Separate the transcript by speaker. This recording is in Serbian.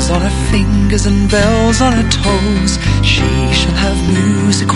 Speaker 1: on her fingers and bells on her toes. She shall have music